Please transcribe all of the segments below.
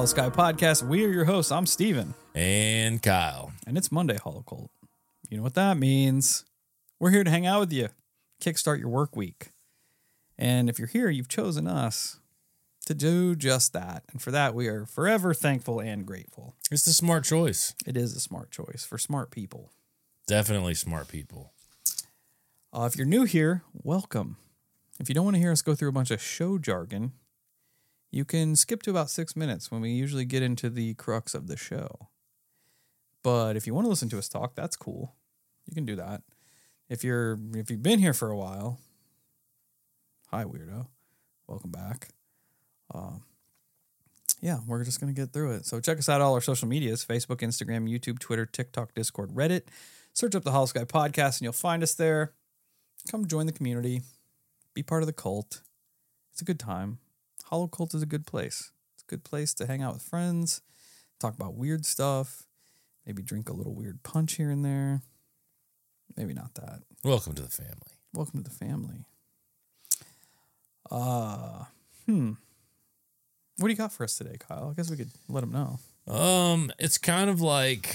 Hollow Sky Podcast. We are your hosts. I'm Steven. And Kyle. And it's Monday, Hollow Cult. You know what that means. We're here to hang out with you, kickstart your work week. And if you're here, you've chosen us to do just that. And for that, we are forever thankful and grateful. It's the smart choice. It is a smart choice for smart people. Definitely smart people. If you're new here, welcome. If you don't want to hear us go through a bunch of show jargon, you can skip to about 6 minutes when we usually get into the crux of the show. But if you want to listen to us talk, that's cool. You can do that. If you've been here for a while, hi weirdo, welcome back. Yeah, we're just gonna get through it. So check us out all our social medias: Facebook, Instagram, YouTube, Twitter, TikTok, Discord, Reddit. Search up the Hollow Sky Podcast and you'll find us there. Come join the community. Be part of the cult. It's a good time. Hollow Cult is a good place. It's a good place to hang out with friends, talk about weird stuff, maybe drink a little weird punch here and there. Maybe not that. Welcome to the family. Welcome to the family. What do you got for us today, Kyle? I guess we could let them know. It's kind of like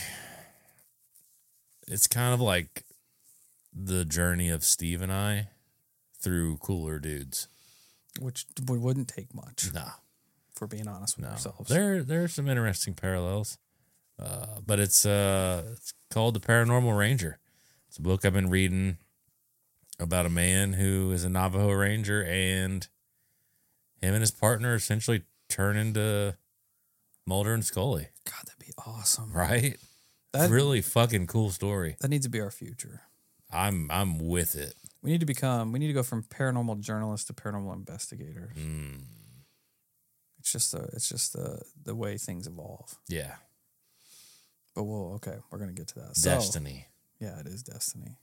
the journey of Steve and I through cooler dudes. Which wouldn't take much. Nah. For being honest with ourselves. There are some interesting parallels. But it's called The Paranormal Ranger. It's a book I've been reading about a man who is a Navajo Ranger, and him and his partner essentially turn into Mulder and Scully. God, that'd be awesome. Right? That's really fucking cool story. That needs to be our future. I'm with it. We need to go from paranormal journalist to paranormal investigator. It's just the way things evolve. Yeah. But we're going to get to that. Destiny. So, yeah, it is destiny.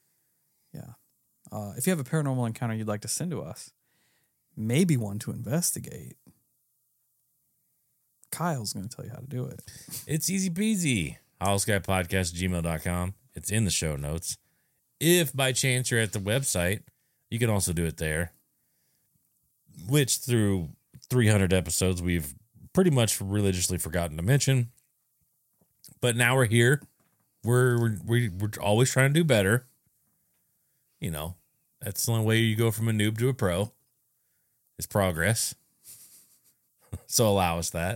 Yeah. If you have a paranormal encounter you'd like to send to us, maybe one to investigate, Kyle's going to tell you how to do it. It's easy peasy. HollowSkyPodcast@gmail.com. It's in the show notes. If by chance you're at the website, you can also do it there, which through 300 episodes, we've pretty much religiously forgotten to mention. But now we're here. We're always trying to do better. You know, that's the only way you go from a noob to a pro is progress. So allow us that.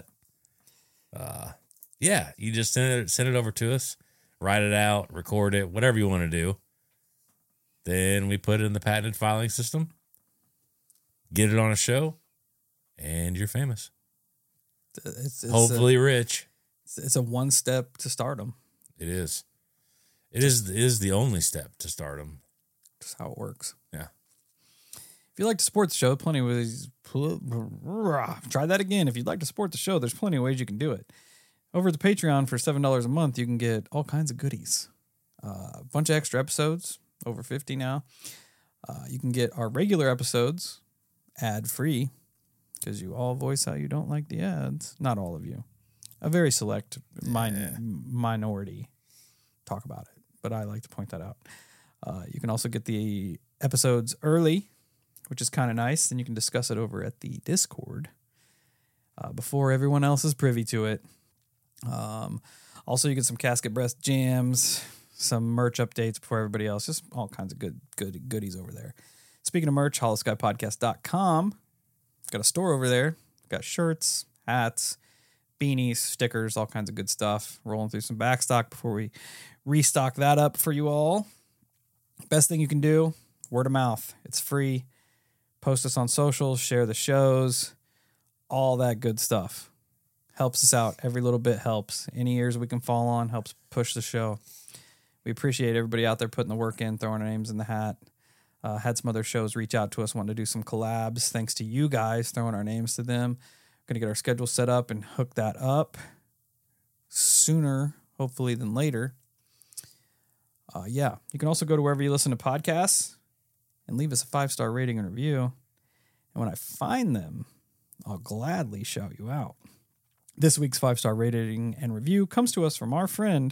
Yeah, you just send it over to us, write it out, record it, whatever you want to do. Then we put it in the patented filing system, get it on a show, and you're famous. It's hopefully rich. It's a one step to stardom. It is. It is the only step to stardom. Just how it works. Yeah. If you like to support the show, plenty of ways. Try that again. If you'd like to support the show, there's plenty of ways you can do it. Over at the Patreon for $7 a month, you can get all kinds of goodies. A bunch of extra episodes, over 50 now. You can get our regular episodes ad-free because you all voice how you don't like the ads. Not all of you. A very select minority talk about it, but I like to point that out. You can also get the episodes early, which is kind of nice. Then you can discuss it over at the Discord before everyone else is privy to it. Also, you get some Casket Breast jams, some merch updates before everybody else. Just all kinds of good goodies over there. Speaking of merch, hollowskypodcast.com. Got a store over there. Got shirts, hats, beanies, stickers, all kinds of good stuff. Rolling through some backstock before we restock that up for you all. Best thing you can do, word of mouth. It's free. Post us on socials, share the shows, all that good stuff. Helps us out. Every little bit helps. Any ears we can fall on helps push the show. We appreciate everybody out there putting the work in, throwing our names in the hat. Had some other shows reach out to us, wanting to do some collabs. Thanks to you guys throwing our names to them. Going to get our schedule set up and hook that up sooner, hopefully, than later. Yeah, you can also go to wherever you listen to podcasts and leave us a 5-star rating and review. And when I find them, I'll gladly shout you out. This week's 5-star rating and review comes to us from our friend,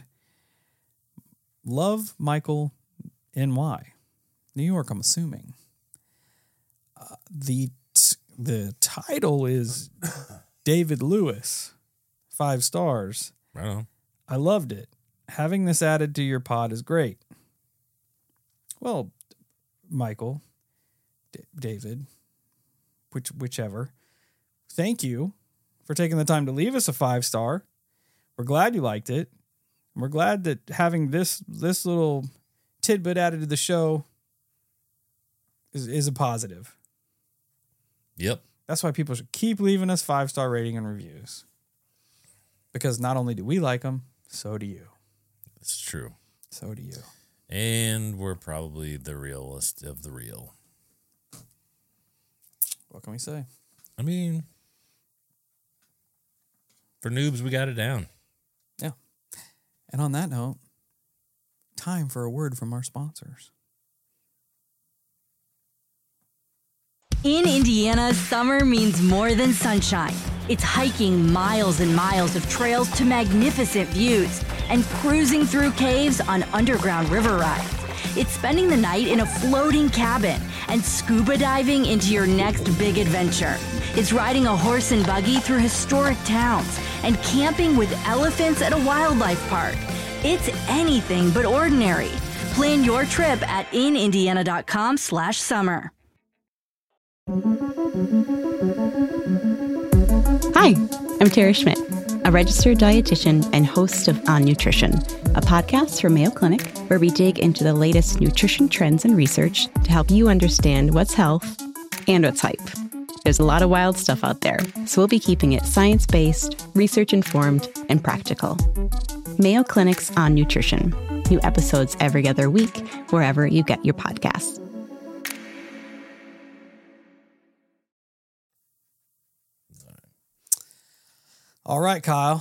Love Michael NY, New York, I'm assuming. The title is David Lewis. 5 stars. Right on. I loved it. Having this added to your pod is great. Well, Michael, David, whichever. Thank you for taking the time to leave us a 5-star. We're glad you liked it. And we're glad that having this little tidbit added to the show is a positive. Yep. That's why people should keep leaving us 5-star rating and reviews. Because not only do we like them, so do you. It's true. So do you. And we're probably the realest of the real. What can we say? I mean, for noobs, we got it down. Yeah. And on that note, time for a word from our sponsors. In Indiana, summer means more than sunshine. It's hiking miles and miles of trails to magnificent views and cruising through caves on underground river rides. It's spending the night in a floating cabin and scuba diving into your next big adventure. It's riding a horse and buggy through historic towns and camping with elephants at a wildlife park. It's anything but ordinary. Plan your trip at inindiana.com/summer. Hi, I'm Tara Schmidt, a registered dietitian and host of On Nutrition, a podcast from Mayo Clinic where we dig into the latest nutrition trends and research to help you understand what's health and what's hype. There's a lot of wild stuff out there, so we'll be keeping it science-based, research-informed, and practical. Mayo Clinic's On Nutrition. New episodes every other week, wherever you get your podcasts. All right, Kyle.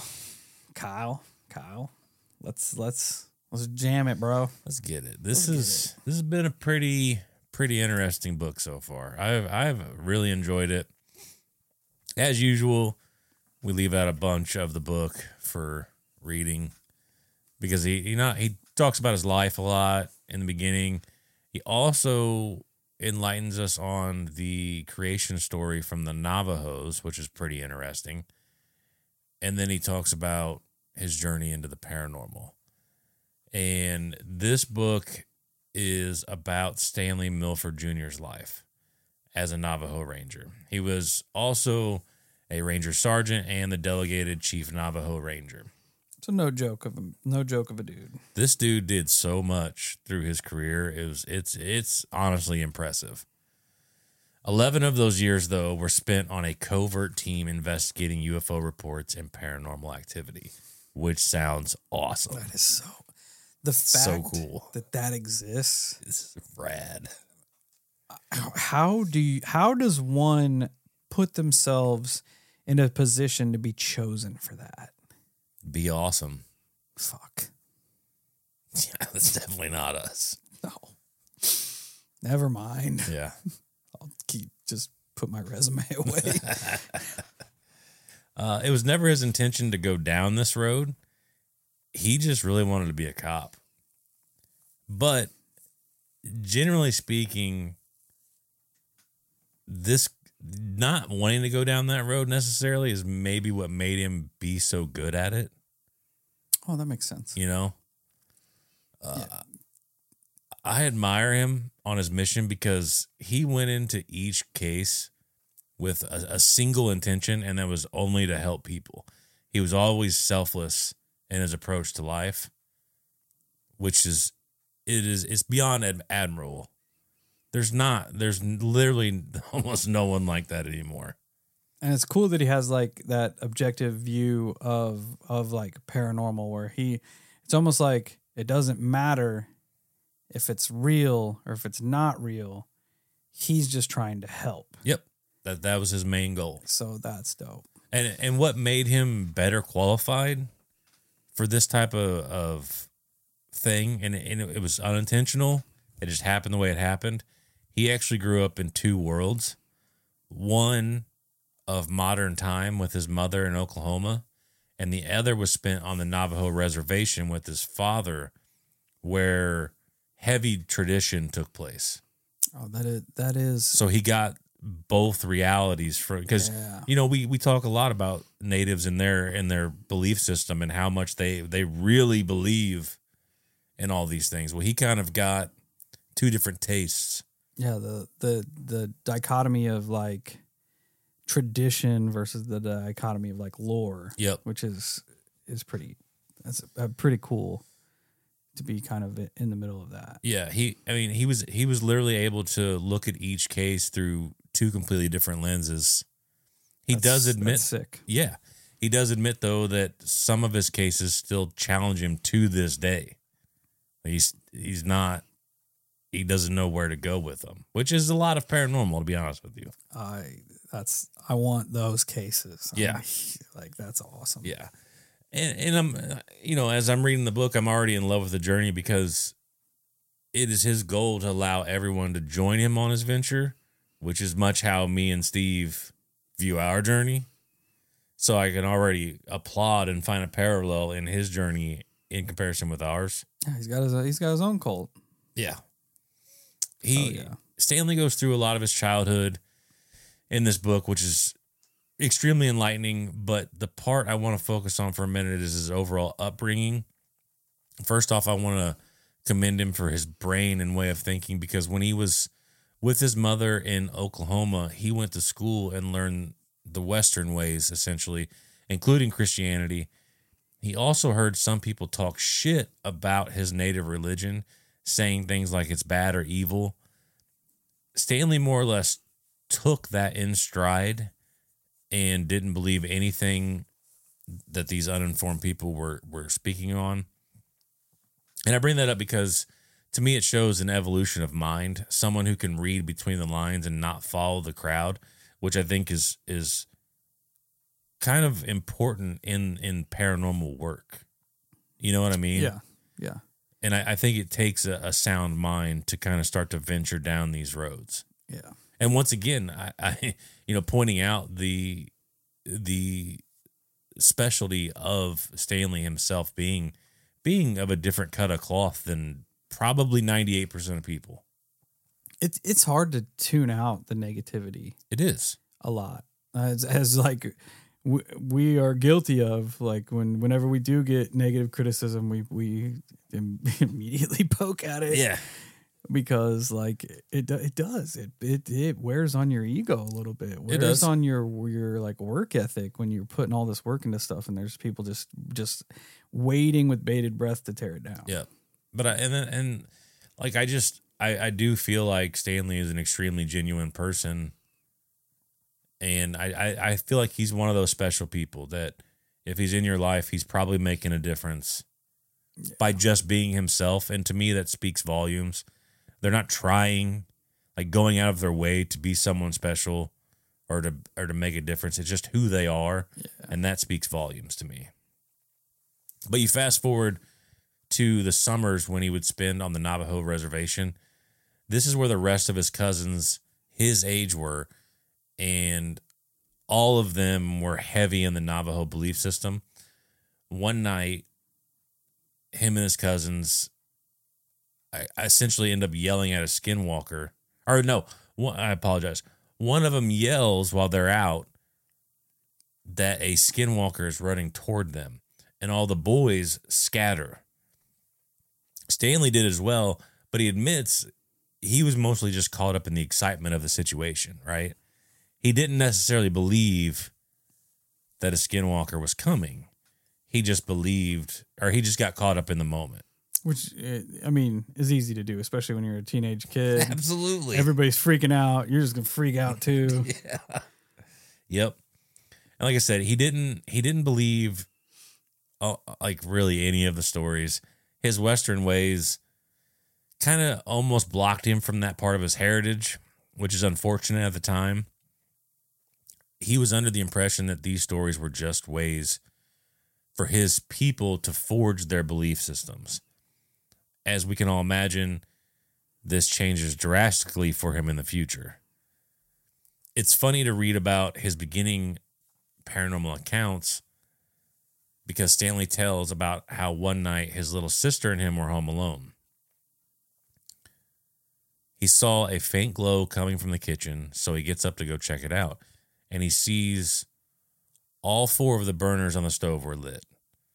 Let's jam it, bro. Let's get it. This has been a pretty interesting book so far. I've really enjoyed it. As usual, we leave out a bunch of the book for reading because he talks about his life a lot in the beginning. He also enlightens us on the creation story from the Navajos, which is pretty interesting. And then he talks about his journey into the paranormal. And this book is about Stanley Milford Jr.'s life as a Navajo Ranger. He was also a Ranger Sergeant and the delegated Chief Navajo Ranger. It's no joke of a dude. This dude did so much through his career. It's honestly impressive. 11 of those years, though, were spent on a covert team investigating UFO reports and paranormal activity, which sounds awesome. That is so... The fact so cool that exists is rad. How does one put themselves in a position to be chosen for that? Be awesome. Fuck. Yeah, that's definitely not us. No. Never mind. Yeah. I'll just put my resume away. It was never his intention to go down this road. He just really wanted to be a cop. But generally speaking, this not wanting to go down that road necessarily is maybe what made him be so good at it. Oh, that makes sense. You know? Yeah. I admire him on his mission because he went into each case with a single intention, and that was only to help people. He was always selfless in his approach to life, which it's beyond admirable. There's literally almost no one like that anymore. And it's cool that he has like that objective view of like paranormal where it's almost like it doesn't matter if it's real or if it's not real. He's just trying to help. Yep. That was his main goal. So that's dope. And what made him better qualified for this type of thing, and it was unintentional. It just happened the way it happened. He actually grew up in two worlds. One of modern time with his mother in Oklahoma, and the other was spent on the Navajo reservation with his father, where heavy tradition took place. Oh, that is. So he got both realities for, because you know, we talk a lot about natives and their belief system and how much they really believe in all these things. Well, he kind of got two different tastes. Yeah, the dichotomy of like tradition versus the dichotomy of like lore. Yep. Which is that's pretty cool to be kind of in the middle of that. Yeah, he was literally able to look at each case through two completely different lenses. He does admit, that's sick. Yeah, he does admit though that some of his cases still challenge him to this day. He's not. He doesn't know where to go with them, which is a lot of paranormal, to be honest with you. I want those cases. Yeah, like that's awesome. Yeah, and I'm, you know, as I'm reading the book, I'm already in love with the journey because it is his goal to allow everyone to join him on his venture, which is much how me and Steve view our journey. So I can already applaud and find a parallel in his journey in comparison with ours. Yeah, he's got his own cult. Yeah. Stanley goes through a lot of his childhood in this book, which is extremely enlightening. But the part I want to focus on for a minute is his overall upbringing. First off, I want to commend him for his brain and way of thinking, because when he was with his mother in Oklahoma, he went to school and learned the Western ways, essentially, including Christianity. He also heard some people talk shit about his native religion, saying things like it's bad or evil. Stanley more or less took that in stride and didn't believe anything that these uninformed people were speaking on. And I bring that up because to me it shows an evolution of mind, someone who can read between the lines and not follow the crowd, which I think is kind of important in paranormal work. You know what I mean? Yeah. Yeah. And I think it takes a sound mind to kind of start to venture down these roads. Yeah. And once again, I pointing out the specialty of Stanley himself being of a different cut of cloth than probably 98% of people. It's hard to tune out the negativity. It is a lot, as like we are guilty of. Like whenever we do get negative criticism, we immediately poke at it. Yeah. Because like it wears on your ego a little bit. It wears on your like work ethic when you're putting all this work into stuff, and there's people just waiting with bated breath to tear it down. Yeah, but I do feel like Stanley is an extremely genuine person, and I feel like he's one of those special people that if he's in your life, he's probably making a difference by just being himself, and to me that speaks volumes. They're not trying, like going out of their way to be someone special or to make a difference. It's just who they are, and that speaks volumes to me. But you fast forward to the summers when he would spend on the Navajo reservation. This is where the rest of his cousins his age were, and all of them were heavy in the Navajo belief system. One night, him and his cousins, I essentially end up yelling at a skinwalker. Or no, I apologize. One of them yells while they're out that a skinwalker is running toward them, and all the boys scatter. Stanley did as well, but he admits he was mostly just caught up in the excitement of the situation, right? He didn't necessarily believe that a skinwalker was coming. He just believed, or he just got caught up in the moment. Which, I mean, is easy to do, especially when you're a teenage kid. Absolutely. Everybody's freaking out. You're just going to freak out too. Yeah. Yep. And like I said, he didn't believe like really any of the stories. His Western ways kind of almost blocked him from that part of his heritage, which is unfortunate at the time. He was under the impression that these stories were just ways for his people to forge their belief systems. As we can all imagine, this changes drastically for him in the future. It's funny to read about his beginning paranormal accounts because Stanley tells about how one night his little sister and him were home alone. He saw a faint glow coming from the kitchen, so he gets up to go check it out. And he sees all 4 of the burners on the stove were lit.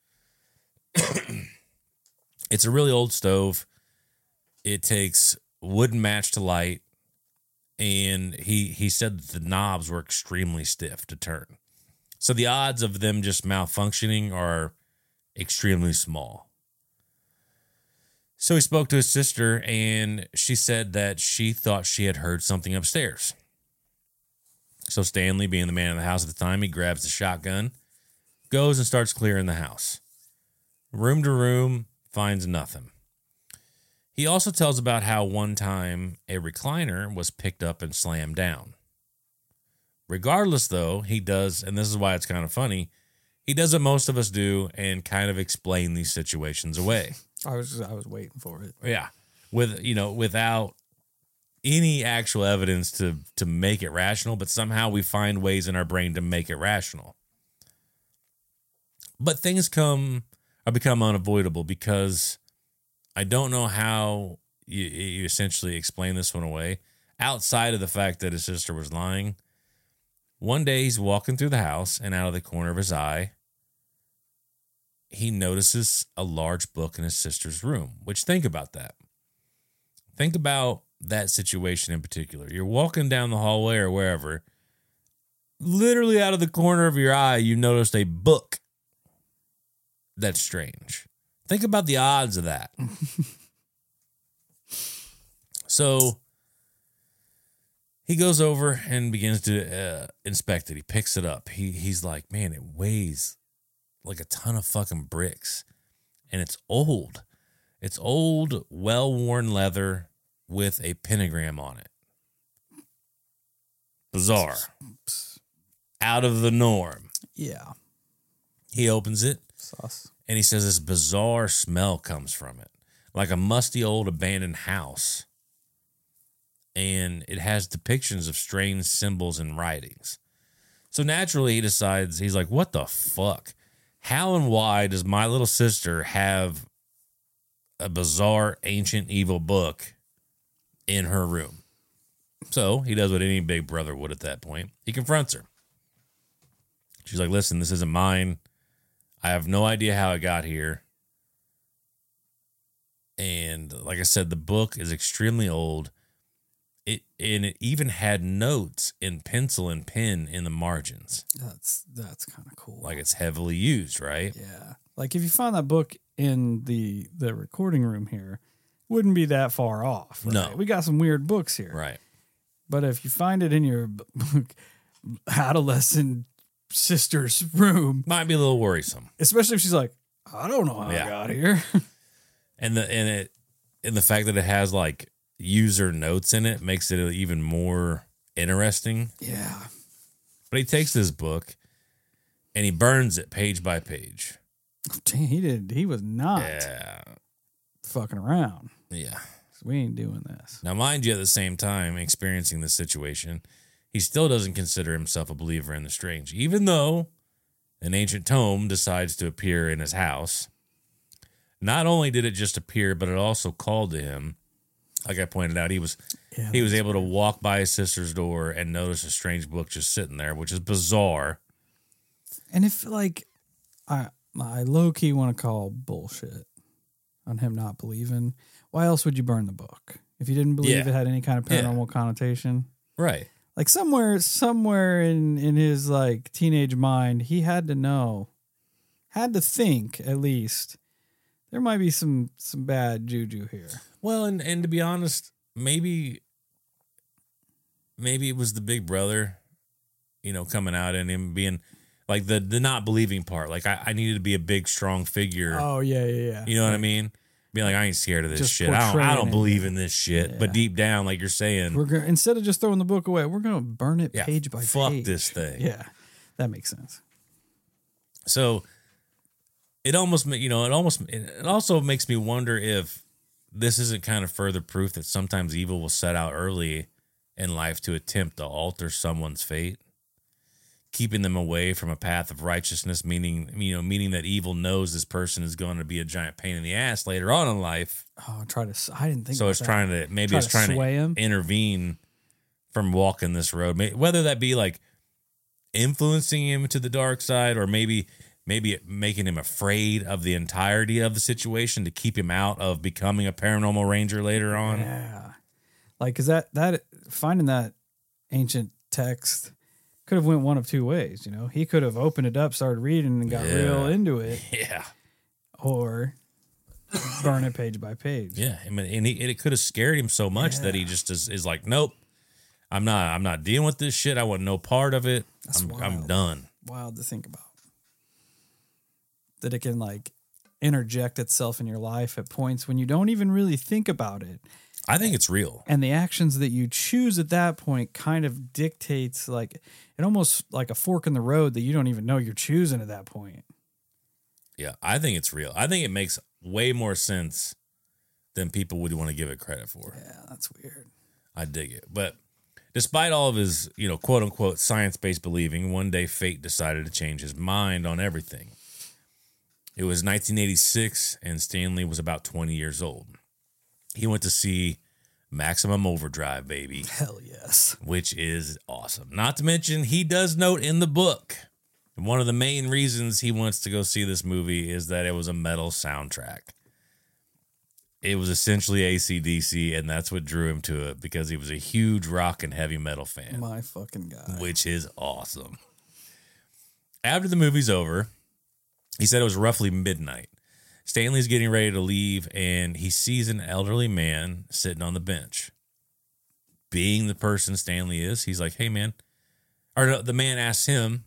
It's a really old stove. It takes wood and match to light. And he said that the knobs were extremely stiff to turn. So the odds of them just malfunctioning are extremely small. So he spoke to his sister, and she said that she thought she had heard something upstairs. So Stanley, being the man of the house at the time, he grabs the shotgun, goes and starts clearing the house. Room to room, finds nothing. He also tells about how one time a recliner was picked up and slammed down. Regardless, though, he does, and this is why it's kind of funny, he does what most of us do and kind of explain these situations away. I was waiting for it. Yeah. Without any actual evidence to make it rational, but somehow we find ways in our brain to make it rational. But things become unavoidable because I don't know how you essentially explain this one away outside of the fact that his sister was lying. One day he's walking through the house, and out of the corner of his eye, he notices a large book in his sister's room, which, think about that. Think about that situation in particular. You're walking down the hallway or wherever, literally out of the corner of your eye, you noticed a book. That's strange. Think about the odds of that. So he goes over and begins to inspect it. He picks it up. He's like, man, it weighs like a ton of fucking bricks. And it's old. It's old, well-worn leather with a pentagram on it. Bizarre. Out of the norm. Yeah. He opens it. Sauce. And he says this bizarre smell comes from it. Like a musty old abandoned house. And it has depictions of strange symbols and writings. So naturally he decides, he's like, what the fuck? How and why does my little sister have a bizarre, ancient, evil book in her room? So he does what any big brother would at that point. He confronts her. She's like, listen, this isn't mine. I have no idea how it got here. And like I said, the book is extremely old. It even had notes in pencil and pen in the margins. That's kind of cool. Like it's heavily used, right? Yeah. Like if you found that book in the recording room here, wouldn't be that far off. Right? No. We got some weird books here. Right. But if you find it in your adolescent sister's room, Might be a little worrisome. especially if she's like, I don't know how I got here. And the fact that it has like user notes in it makes it even more interesting. Yeah. But he takes this book and he burns it page by page. Dang, he was not fucking around. Yeah. We ain't doing this. Now, mind you, at the same time, experiencing this situation, he still doesn't consider himself a believer in the strange, even though an ancient tome decides to appear in his house. Not only did it just appear, but it also called to him. Like I pointed out, he was able to walk by his sister's door and notice a strange book just sitting there, which is bizarre. And if like I low key want to call bullshit on him not believing, why else would you burn the book? If you didn't believe it had any kind of paranormal connotation. Right. Like somewhere in his like teenage mind, he had to know, had to think at least there might be some bad juju here. Well, and to be honest, maybe it was the big brother, coming out and him being like the not believing part. Like I needed to be a big, strong figure. Oh yeah. You know what I mean? Being like, I ain't scared of this Just shit. I don't portraying believe it. in this shit. Yeah. But deep down, like you're saying, We're gonna, instead of just throwing the book away, we're gonna burn it page by fuck page. this thing. Yeah, that makes sense. So it also makes me wonder if this isn't kind of further proof that sometimes evil will set out early in life to attempt to alter someone's fate. keeping them away from a path of righteousness, meaning that evil knows this person is going to be a giant pain in the ass later on in life. Oh, I didn't think. So about it's that. trying to sway him. intervene from walking this road, whether that be like influencing him to the dark side, or maybe making him afraid of the entirety of the situation to keep him out of becoming a paranormal ranger later on. Yeah, like because that finding that ancient text could have went one of two ways. You know, he could have opened it up, started reading, and got real into it. Yeah. Or burn it page by page. Yeah, I mean, and it could have scared him so much that he just is like, nope, I'm not dealing with this shit. I want no part of it. I'm done. Wild to think about. That it can like interject itself in your life at points when you don't even really think about it. I think it's real. And the actions that you choose at that point kind of dictates, like, it almost like a fork in the road that you don't even know you're choosing at that point. Yeah, I think it's real. I think it makes way more sense than people would want to give it credit for. Yeah, that's weird. I dig it. But despite all of his, quote unquote science-based believing, one day fate decided to change his mind on everything. It was 1986 and Stanley was about 20 years old. He went to see Maximum Overdrive, baby. Hell yes. Which is awesome. Not to mention, he does note in the book, one of the main reasons he wants to go see this movie is that it was a metal soundtrack. It was essentially AC/DC, and that's what drew him to it, because he was a huge rock and heavy metal fan. My fucking guy. Which is awesome. After the movie's over, he said it was roughly midnight. Stanley's getting ready to leave, and he sees an elderly man sitting on the bench. Being the person Stanley is, he's like, hey, man. Or no, the man asks him,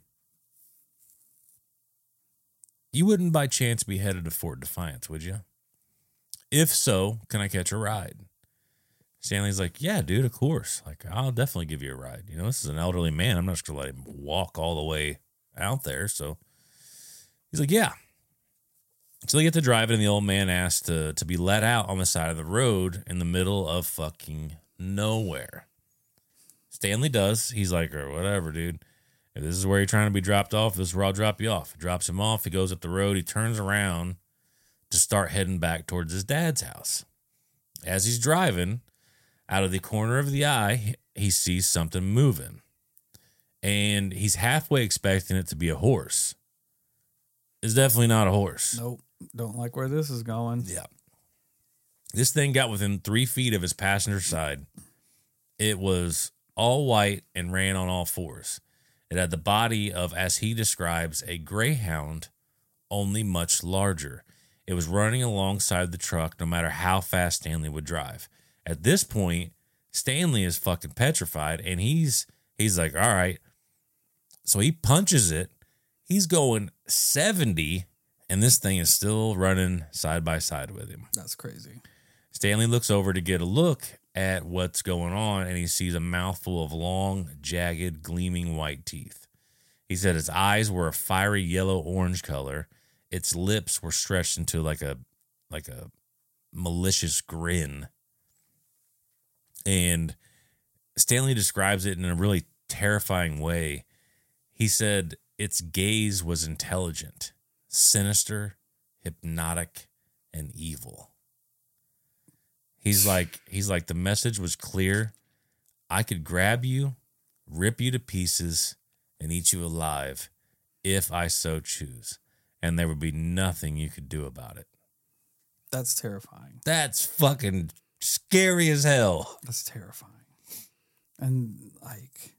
you wouldn't by chance be headed to Fort Defiance, would you? If so, can I catch a ride? Stanley's like, yeah, dude, of course. Like, I'll definitely give you a ride. This is an elderly man. I'm not just going to let him walk all the way out there. So he's like, yeah. So they get to drive it, and the old man asks to be let out on the side of the road in the middle of fucking nowhere. Stanley does. He's like, or whatever, dude. If this is where you're trying to be dropped off, this is where I'll drop you off. He drops him off. He goes up the road. He turns around to start heading back towards his dad's house. As he's driving, out of the corner of the eye, he sees something moving. And he's halfway expecting it to be a horse. It's definitely not a horse. Nope. Don't like where this is going. Yeah. This thing got within 3 feet of his passenger side. It was all white and ran on all fours. It had the body of, as he describes, a greyhound, only much larger. It was running alongside the truck no matter how fast Stanley would drive. At this point, Stanley is fucking petrified, and he's like, all right. So he punches it. He's going 70, and this thing is still running side by side with him. That's crazy. Stanley looks over to get a look at what's going on, and he sees a mouthful of long, jagged, gleaming white teeth. He said his eyes were a fiery yellow-orange color. Its lips were stretched into like a malicious grin. And Stanley describes it in a really terrifying way. He said its gaze was intelligent, sinister, hypnotic, and evil. He's like, the message was clear. I could grab you, rip you to pieces, and eat you alive if I so choose. And there would be nothing you could do about it. That's terrifying. That's fucking scary as hell. That's terrifying. And like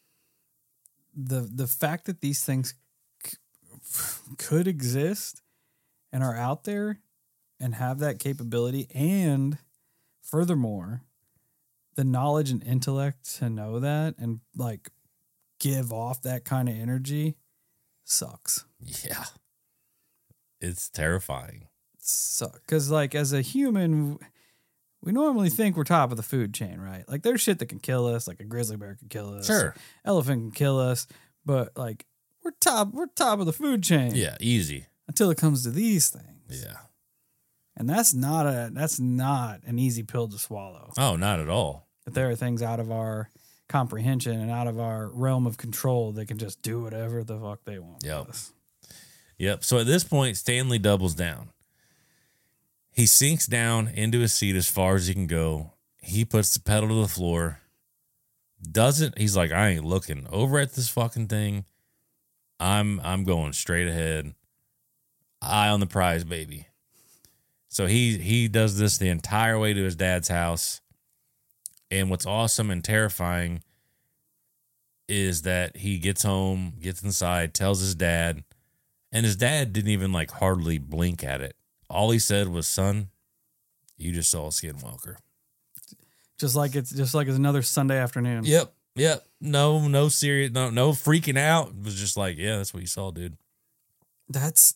the fact that these things could exist and are out there and have that capability, and furthermore, the knowledge and intellect to know that and like give off that kind of energy sucks. Yeah. It's terrifying. Because like as a human, we normally think we're top of the food chain, right? Like there's shit that can kill us, like a grizzly bear can kill us. Sure. Elephant can kill us, but like we're top of the food chain. Yeah, easy. Until it comes to these things. Yeah. And that's not an easy pill to swallow. Oh, not at all. That there are things out of our comprehension and out of our realm of control. They can just do whatever the fuck they want. Yep. With us. Yep. So at this point, Stanley doubles down. He sinks down into his seat as far as he can go. He puts the pedal to the floor. He's like, I ain't looking over at this fucking thing. I'm going straight ahead. Eye on the prize, baby. So he does this the entire way to his dad's house. And what's awesome and terrifying is that he gets home, gets inside, tells his dad, and his dad didn't even like hardly blink at it. All he said was, "Son, you just saw a skinwalker." Just like it's another Sunday afternoon. Yep. No serious, no freaking out. It was just like, yeah, that's what you saw, dude. That's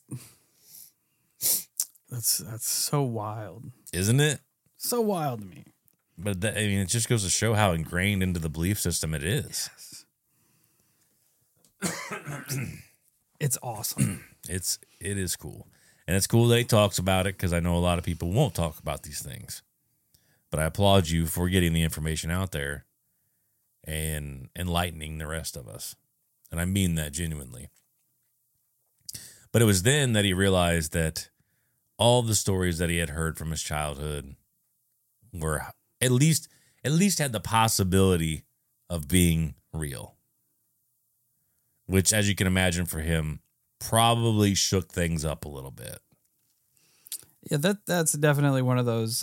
so wild. Isn't it? So wild to me. But it just goes to show how ingrained into the belief system it is. It's awesome. It is cool. And it's cool that he talks about it because I know a lot of people won't talk about these things. But I applaud you for getting the information out there and enlightening the rest of us. And I mean that genuinely. But it was then that he realized that all the stories that he had heard from his childhood were at least had the possibility of being real. Which, as you can imagine for him, probably shook things up a little bit. Yeah, that's definitely one of those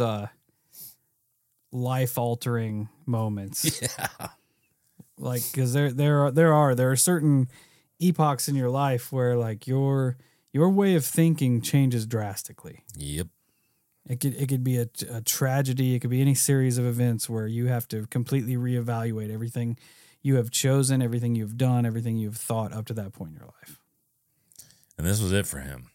life-altering moments. Yeah. Like, because there are certain epochs in your life where like your way of thinking changes drastically. Yep. It could be a tragedy. It could be any series of events where you have to completely reevaluate everything you have chosen, everything you've done, everything you've thought up to that point in your life. And this was it for him.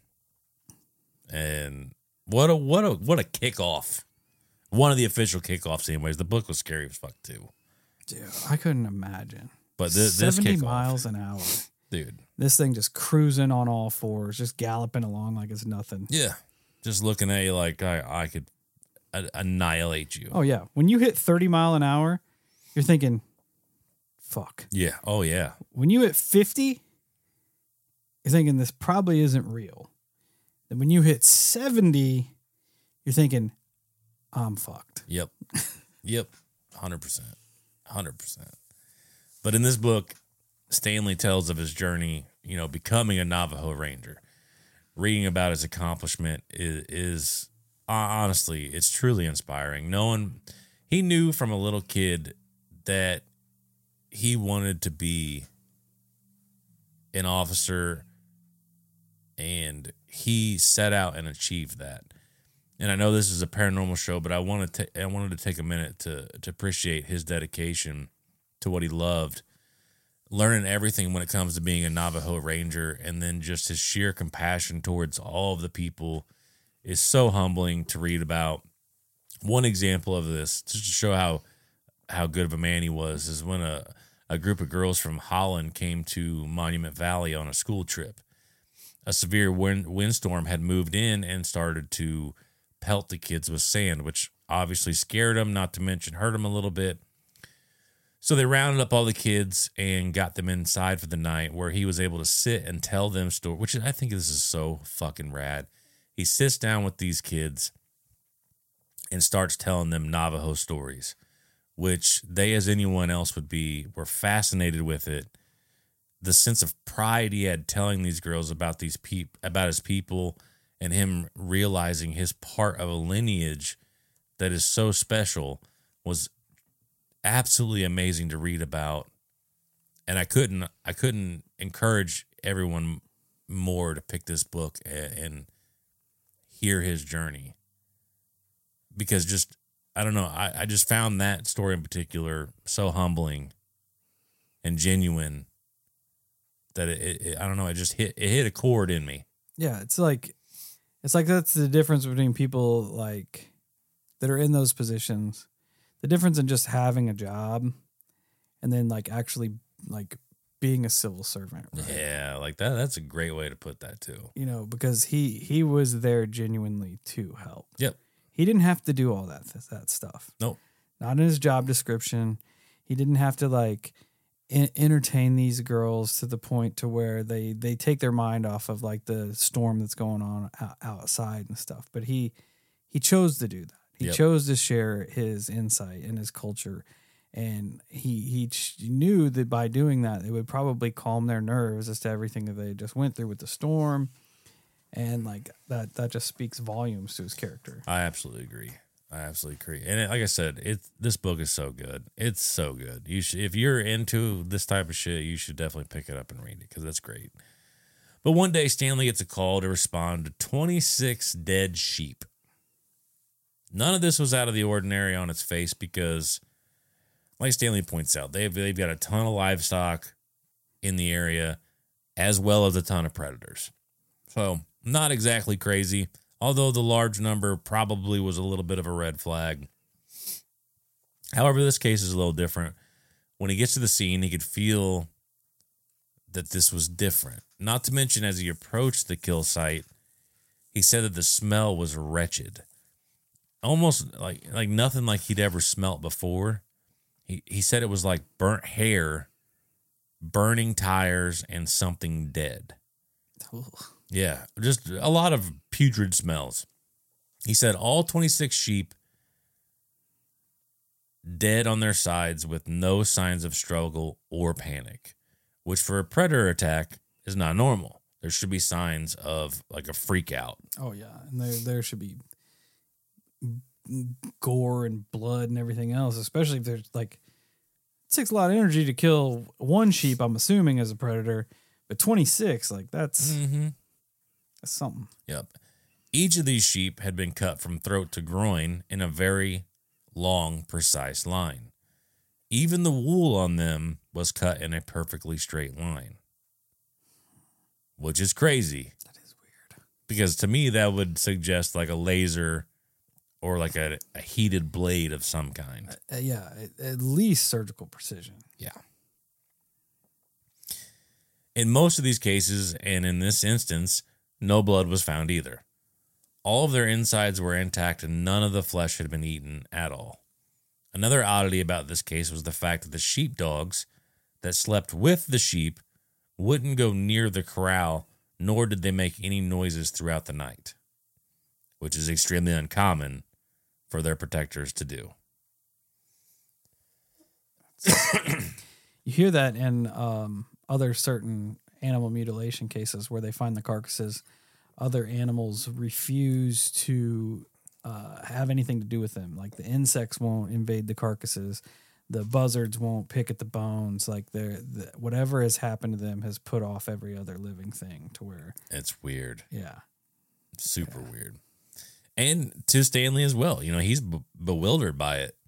And what a kickoff. One of the official kickoffs anyways. The book was scary as fuck too. Dude, I couldn't imagine. But this 70 kickoff, miles an hour. dude. This thing just cruising on all fours, just galloping along like it's nothing. Yeah. Just looking at you like I could annihilate you. Oh, yeah. When you hit 30 mile an hour, you're thinking, fuck. Yeah. Oh, yeah. When you hit 50, you're thinking this probably isn't real. And when you hit 70, you're thinking, I'm fucked. Yep. 100%. 100%. But in this book, Stanley tells of his journey, becoming a Navajo Ranger. Reading about his accomplishment is honestly, it's truly inspiring. He knew from a little kid that he wanted to be an officer, and he set out and achieved that. And I know this is a paranormal show, but I wanted to take a minute to appreciate his dedication to what he loved, learning everything when it comes to being a Navajo Ranger, and then just his sheer compassion towards all of the people is so humbling to read about. One example of this, just to show how good of a man he was, is when a group of girls from Holland came to Monument Valley on a school trip. A severe windstorm had moved in and started to pelt the kids with sand, which obviously scared them, not to mention hurt them a little bit. So they rounded up all the kids and got them inside for the night, where he was able to sit and tell them stories, which I think this is so fucking rad. He sits down with these kids and starts telling them Navajo stories, which they, as anyone else would be, were fascinated with it. The sense of pride he had telling these girls about about his people, and him realizing his part of a lineage that is so special, was absolutely amazing to read about. And I couldn't encourage everyone more to pick this book and hear his journey, because just, I don't know, I just found that story in particular so humbling and genuine that it I don't know, it just hit a chord in me. Yeah, it's like that's the difference between people like that are in those positions. The difference in just having a job and then like actually like being a civil servant. Right? Yeah, like that's a great way to put that too. Because he was there genuinely to help. Yep. He didn't have to do all that stuff. Nope. Not in his job description. He didn't have to like entertain these girls to the point to where they take their mind off of like the storm that's going on outside and stuff. But he chose to do that. He chose to share his insight and his culture. And he knew that by doing that, it would probably calm their nerves as to everything that they just went through with the storm. And like that just speaks volumes to his character. I absolutely agree. And like I said, this book is so good. It's so good. You should, if you're into this type of shit, you should definitely pick it up and read it because that's great. But one day, Stanley gets a call to respond to 26 dead sheep. None of this was out of the ordinary on its face because, like Stanley points out, they've got a ton of livestock in the area as well as a ton of predators. So not exactly crazy, although the large number probably was a little bit of a red flag. However, this case is a little different. When he gets to the scene, he could feel that this was different. Not to mention, as he approached the kill site, he said that the smell was wretched. Almost like nothing like he'd ever smelt before. He said it was like burnt hair, burning tires, and something dead. Ooh. Yeah, just a lot of putrid smells. He said all 26 sheep dead on their sides with no signs of struggle or panic, which for a predator attack is not normal. There should be signs of like a freak out. Oh, yeah. And there should be gore and blood and everything else, especially if there's like, it takes a lot of energy to kill one sheep, I'm assuming, as a predator, but 26, like that's something. Yep. Each of these sheep had been cut from throat to groin in a very long, precise line. Even the wool on them was cut in a perfectly straight line, which is crazy. That is weird. Because to me, that would suggest like a laser or like a heated blade of some kind. Yeah, at least surgical precision. Yeah. In most of these cases, and in this instance, no blood was found either. All of their insides were intact and none of the flesh had been eaten at all. Another oddity about this case was the fact that the sheepdogs that slept with the sheep wouldn't go near the corral, nor did they make any noises throughout the night, which is extremely uncommon for their protectors to do. You hear that in other certain animal mutilation cases where they find the carcasses. Other animals refuse to have anything to do with them. Like the insects won't invade the carcasses. The buzzards won't pick at the bones. Like whatever has happened to them has put off every other living thing to where It's weird. Yeah. Super weird. And to Stanley as well. You know, he's bewildered by it.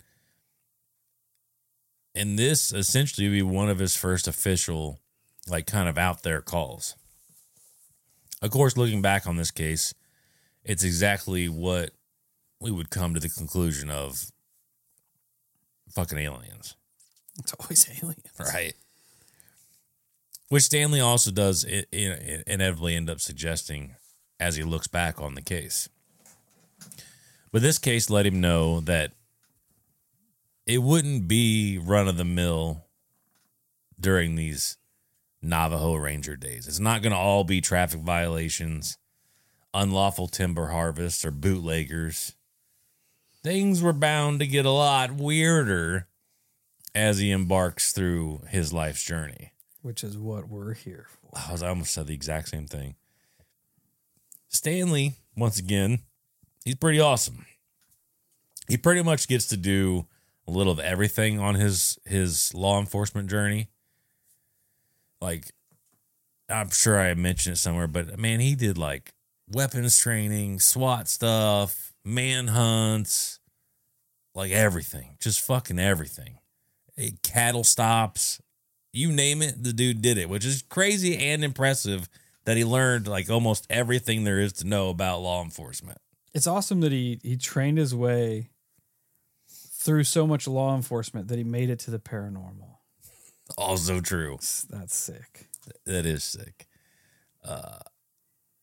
And this essentially would be one of his first official, like, kind of out there calls. Of course, looking back on this case, it's exactly what we would come to the conclusion of fucking aliens. It's always aliens. Right. Which Stanley also does inevitably end up suggesting as he looks back on the case. But this case let him know that it wouldn't be run-of-the-mill during these Navajo Ranger days. It's not going to all be traffic violations, unlawful timber harvests, or bootleggers. Things were bound to get a lot weirder as he embarks through his life's journey. Which is what we're here for. I almost said the exact same thing. Stanley, once again, he's pretty awesome. He pretty much gets to do a little of everything on his law enforcement journey. Like, I'm sure I mentioned it somewhere, but man, he did like weapons training, SWAT stuff, manhunts, like everything, just fucking everything. Cattle stops, you name it, the dude did it, which is crazy and impressive that he learned like almost everything there is to know about law enforcement. It's awesome that he trained his way through so much law enforcement that he made it to the paranormal. Also true. That's sick. That is sick.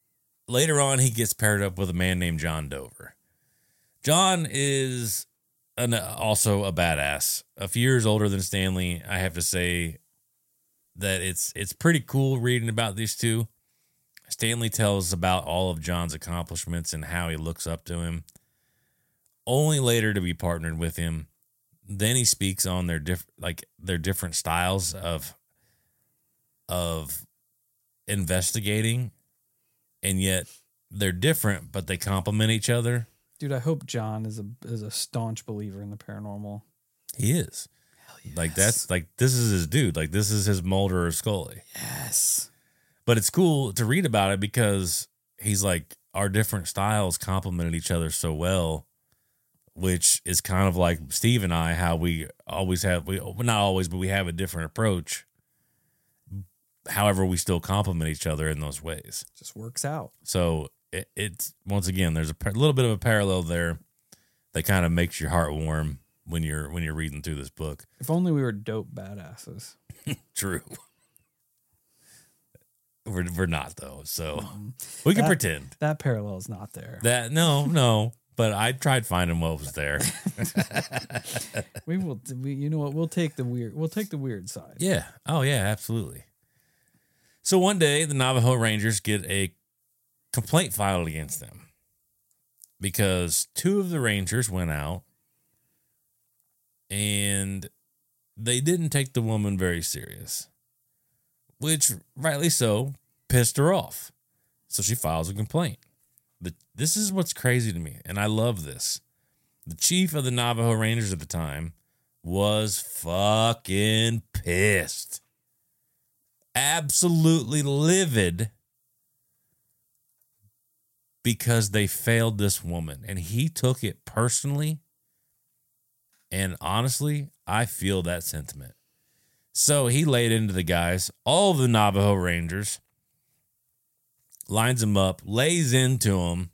Later on, he gets paired up with a man named John Dover. John is also a badass. A few years older than Stanley, I have to say that it's pretty cool reading about these two. Stanley tells about all of John's accomplishments and how he looks up to him, only later to be partnered with him. Then he speaks on their different styles of investigating, and yet they're different, but they complement each other. Dude, I hope John is a staunch believer in the paranormal. He is. Hell yes. Like this is his dude. Like this is his Mulder or Scully. Yes. But it's cool to read about it because he's like, our different styles complemented each other so well, which is kind of like Steve and I, how we always have, not always, but we have a different approach. However, we still complement each other in those ways. Just works out. So it's once again, there's a little bit of a parallel there that kind of makes your heart warm when you're reading through this book. If only we were dope badasses. True. We're not though, so we can pretend that parallel is not there. that. No, but I tried finding what was there. We you know what? We'll take the weird side. Yeah. Oh yeah, absolutely. So one day the Navajo Rangers get a complaint filed against them because 2 of the Rangers went out and they didn't take the woman very serious, which rightly so pissed her off. So she files a complaint. This is what's crazy to me, and I love this. The chief of the Navajo Rangers at the time was fucking pissed. Absolutely livid because they failed this woman, and he took it personally. And honestly, I feel that sentiment. So he laid into the guys, all of the Navajo Rangers, lines them up, lays into them,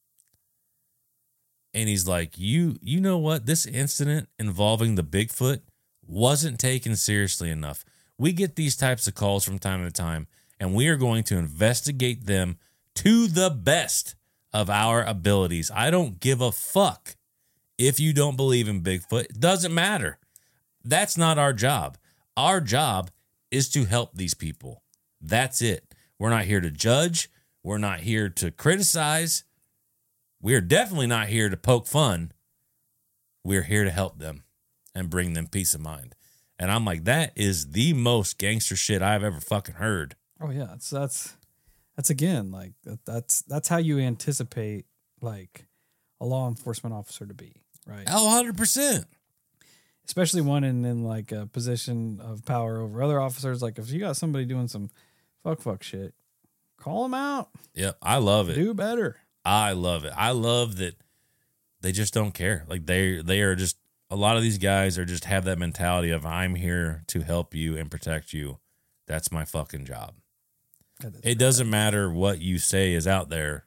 and he's like, you know what? This incident involving the Bigfoot wasn't taken seriously enough. We get these types of calls from time to time, and we are going to investigate them to the best of our abilities. I don't give a fuck if you don't believe in Bigfoot. It doesn't matter. That's not our job. Our job is to help these people. That's it. We're not here to judge. We're not here to criticize. We're definitely not here to poke fun. We're here to help them and bring them peace of mind. And I'm like, that is the most gangster shit I've ever fucking heard. Oh yeah, that's again like that's how you anticipate like a law enforcement officer to be, right? Oh, 100%. Especially one in like a position of power over other officers. Like if you got somebody doing some fuck shit, call them out. Yep, I love it. Do better. I love it. I love that they just don't care. Like they are just, a lot of these guys are just have that mentality of, I'm here to help you and protect you. That's my fucking job. It doesn't matter what you say is out there.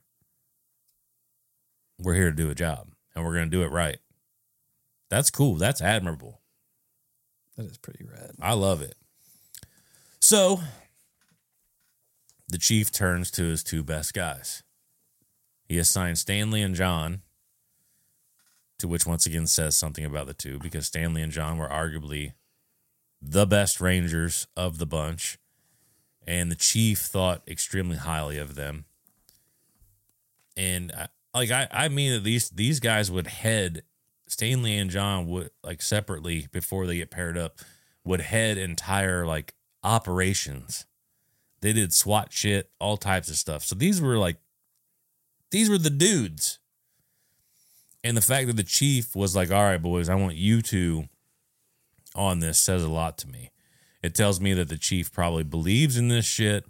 We're here to do a job, and we're going to do it right. That's cool. That's admirable. That is pretty rad. I love it. So the chief turns to his 2 best guys. He assigns Stanley and John, to which once again says something about the 2, because Stanley and John were arguably the best Rangers of the bunch, and the chief thought extremely highly of them. And I mean that these guys would head, Stanley and John would, like, separately before they get paired up, would head entire like operations. They did SWAT shit, all types of stuff. So these were the dudes. And the fact that the chief was like, all right, boys, I want you 2 on this says a lot to me. It tells me that the chief probably believes in this shit.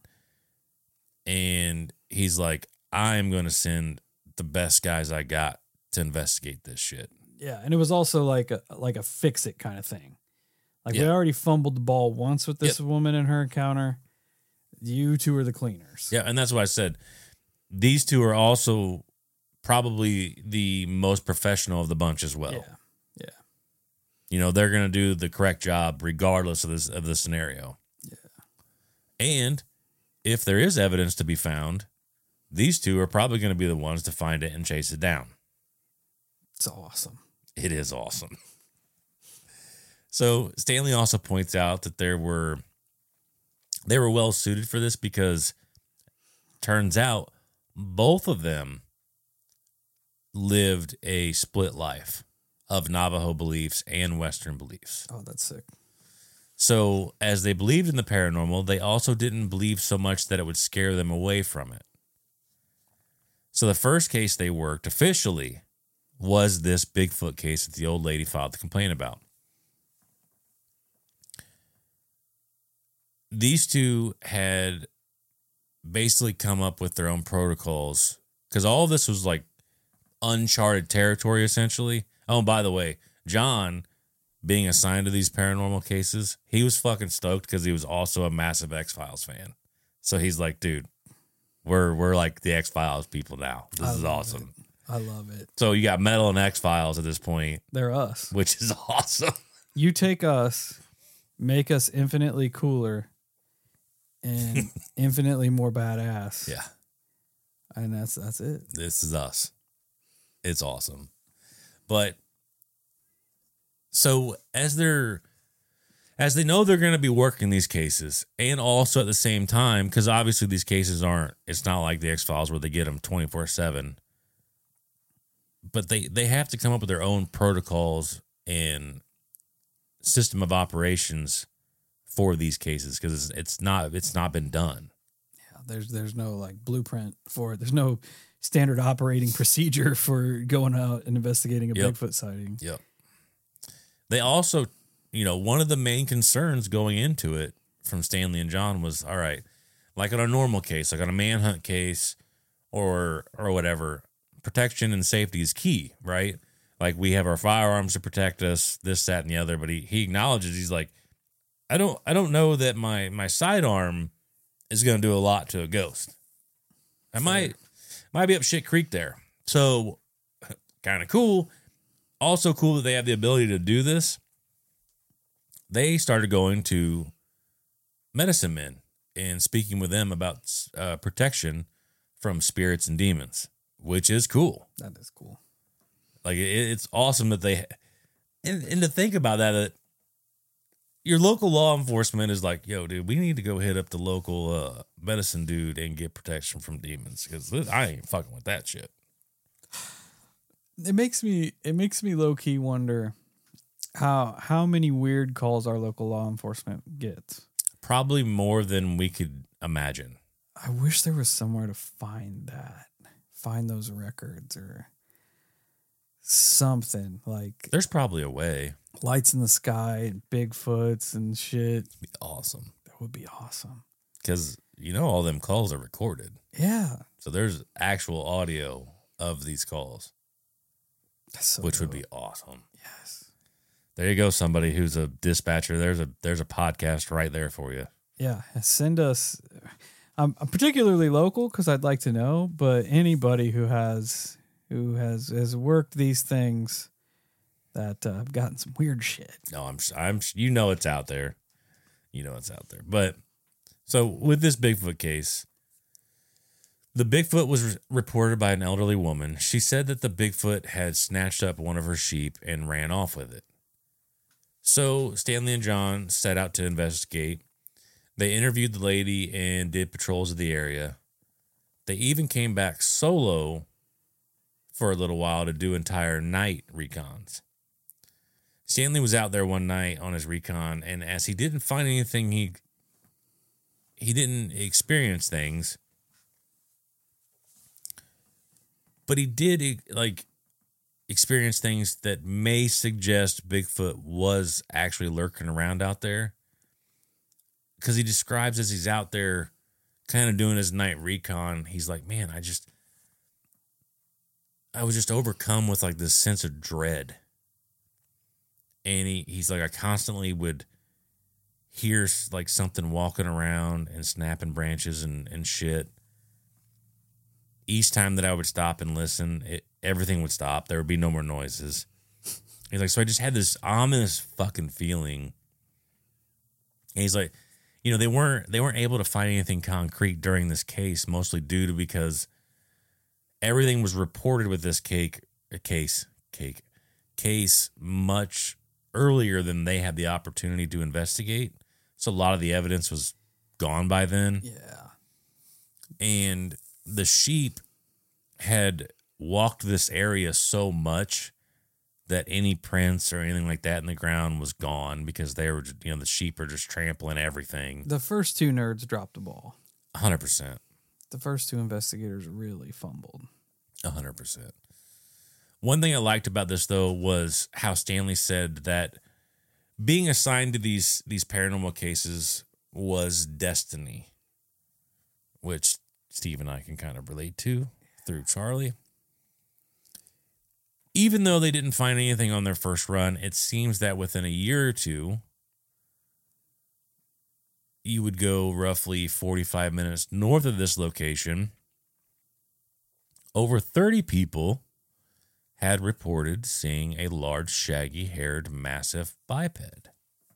And he's like, I am going to send the best guys I got to investigate this shit. Yeah, and it was also like a fix it kind of thing. Like, Yeah. we already fumbled the ball once with this woman and her encounter. You 2 are the cleaners. Yeah, and that's why I said these 2 are also probably the most professional of the bunch as well. Yeah. You know, they're going to do the correct job regardless of the scenario. Yeah. And if there is evidence to be found, these 2 are probably going to be the ones to find it and chase it down. It's awesome. It is awesome. So Stanley also points out that they were well suited for this because turns out both of them lived a split life of Navajo beliefs and Western beliefs. Oh, that's sick. So as they believed in the paranormal, they also didn't believe so much that it would scare them away from it. So the first case they worked officially was this Bigfoot case that the old lady filed the complaint about. These two had basically come up with their own protocols because all of this was like uncharted territory, essentially. Oh, and by the way, John, being assigned to these paranormal cases, he was fucking stoked because he was also a massive X-Files fan. So he's like, dude, we're like the X-Files people now. This is awesome. I love it. So you got Metal and X-Files at this point. They're us. Which is awesome. You take us, make us infinitely cooler and infinitely more badass. Yeah. And that's it. This is us. It's awesome. But so as they know they're going to be working these cases, and also at the same time, because obviously these cases it's not like the X-Files where they get them 24/7, but they have to come up with their own protocols and system of operations for these cases because it's not been done. Yeah, there's no like blueprint for it. There's no standard operating procedure for going out and investigating a Bigfoot sighting. Yep. They also, one of the main concerns going into it from Stanley and John was, all right, like on a normal case, like on a manhunt case or whatever, protection and safety is key, right? Like we have our firearms to protect us, this, that, and the other. But he acknowledges, he's like, I don't know that my sidearm is going to do a lot to a ghost. I might be up shit creek there. So kind of cool. Also cool that they have the ability to do this. They started going to medicine men and speaking with them about protection from spirits and demons, which is cool. That is cool. Like it's awesome that they, and to think about that your local law enforcement is like, yo, dude, we need to go hit up the local medicine dude and get protection from demons because I ain't fucking with that shit. It makes me low key wonder how many weird calls our local law enforcement gets. Probably more than we could imagine. I wish there was somewhere to find those records or something like. There's probably a way. Lights in the sky and Bigfoots and shit. It'd be awesome. That would be awesome. Because all them calls are recorded. Yeah. So there's actual audio of these calls. That's so which dope. would be awesome. Yes. There you go, somebody who's a dispatcher. There's a podcast right there for you. Yeah. Send us. I'm particularly local because I'd like to know, but anybody who has worked these things that have gotten some weird shit. No, I'm it's out there. It's out there. But so with this Bigfoot case, the Bigfoot was reported by an elderly woman. She said that the Bigfoot had snatched up one of her sheep and ran off with it. So Stanley and John set out to investigate. They interviewed the lady and did patrols of the area. They even came back solo for a little while to do entire night recons. Stanley was out there one night on his recon, and as he didn't find anything, he didn't experience things. But he did experience things that may suggest Bigfoot was actually lurking around out there. Because he describes as he's out there kind of doing his night recon, he's like, man, I was just overcome with like this sense of dread. And he's like, I constantly would hear like something walking around and snapping branches and shit. Each time that I would stop and listen, everything would stop. There would be no more noises. He's like, so I just had this ominous fucking feeling. And he's like, they weren't able to find anything concrete during this case, mostly due to because everything was reported with this case case much earlier than they had the opportunity to investigate. So a lot of the evidence was gone by then. Yeah. And the sheep had walked this area so much that any prints or anything like that in the ground was gone because they were, the sheep are just trampling everything. The first two nerds dropped the ball. 100%. The first two investigators really fumbled. 100%. One thing I liked about this, though, was how Stanley said that being assigned to these paranormal cases was destiny, which Steve and I can kind of relate to through Charlie. Even though they didn't find anything on their first run, it seems that within a year or two, you would go roughly 45 minutes north of this location. Over 30 people had reported seeing a large, shaggy-haired, massive biped.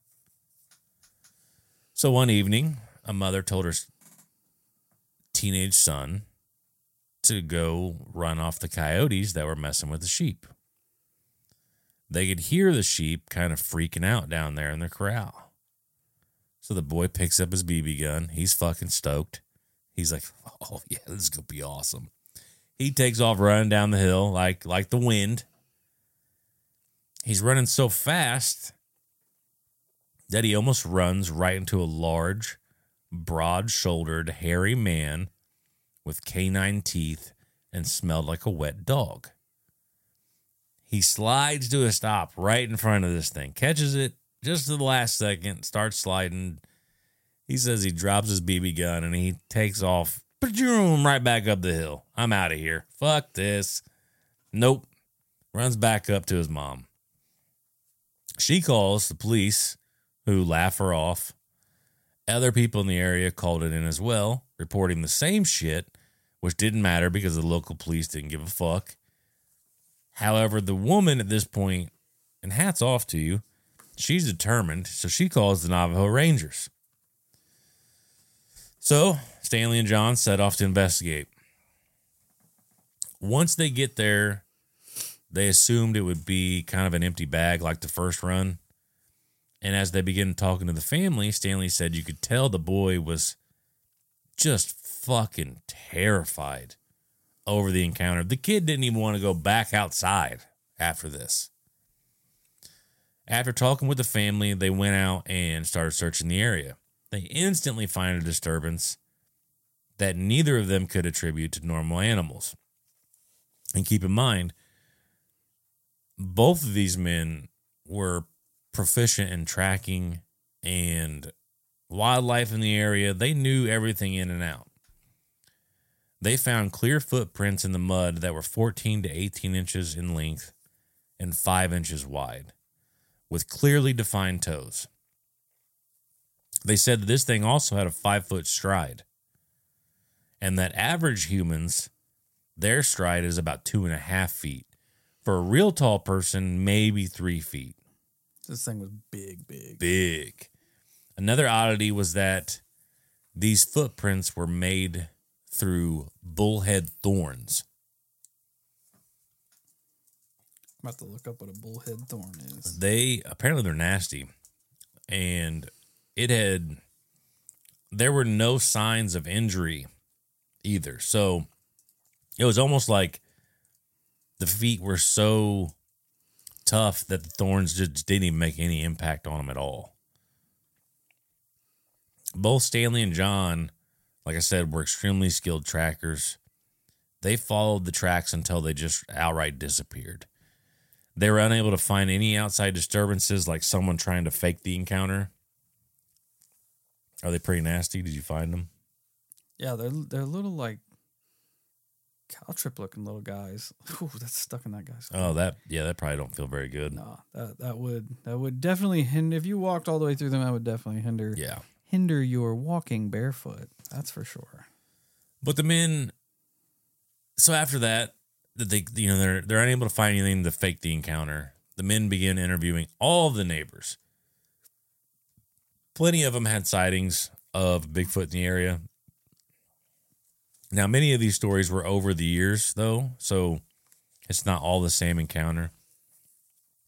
So one evening, a mother told her teenage son to go run off the coyotes that were messing with the sheep. They could hear the sheep kind of freaking out down there in the corral. So the boy picks up his BB gun. He's fucking stoked. He's like, oh, yeah, this is going to be awesome. He takes off running down the hill like the wind. He's running so fast that he almost runs right into a large, broad-shouldered, hairy man with canine teeth and smelled like a wet dog. He slides to a stop right in front of this thing, catches it just at the last second, starts sliding. He says he drops his BB gun and he takes off right back up the hill. I'm out of here. Fuck this. Nope. Runs back up to his mom. She calls the police, who laugh her off. Other people in the area called it in as well, reporting the same shit, which didn't matter because the local police didn't give a fuck. However, the woman at this point, and hats off to you, she's determined, so she calls the Navajo Rangers. So, Stanley and John set off to investigate. Once they get there, they assumed it would be kind of an empty bag like the first run. And as they begin talking to the family, Stanley said you could tell the boy was just fucking terrified over the encounter. The kid didn't even want to go back outside after this. After talking with the family, they went out and started searching the area. They instantly find a disturbance that neither of them could attribute to normal animals. And keep in mind, both of these men were proficient in tracking and wildlife in the area. They knew everything in and out. They found clear footprints in the mud that were 14 to 18 inches in length and 5 inches wide, with clearly defined toes. They said that this thing also had a 5-foot stride, and that average humans, their stride is about 2.5 feet. For a real tall person, maybe 3 feet. This thing was big. Big. Another oddity was that these footprints were made through bullhead thorns. I'm about to look up what a bullhead thorn is. Apparently they're nasty. And there were no signs of injury either. So it was almost like the feet were so tough that the thorns just didn't even make any impact on them at all. Both Stanley and John, like I said, were extremely skilled trackers. They followed the tracks until they just outright disappeared. They were unable to find any outside disturbances, like someone trying to fake the encounter. Are they pretty nasty? Did you find them? Yeah, they're little like cow trip looking little guys. Ooh, that's stuck in that guy's. Oh, that probably don't feel very good. No, that would definitely hinder. If you walked all the way through them, that would definitely hinder your walking barefoot. That's for sure. But the men, so after that, they're unable to find anything to fake the encounter. The men begin interviewing all of the neighbors. Plenty of them had sightings of Bigfoot in the area. Now, many of these stories were over the years, though, so it's not all the same encounter.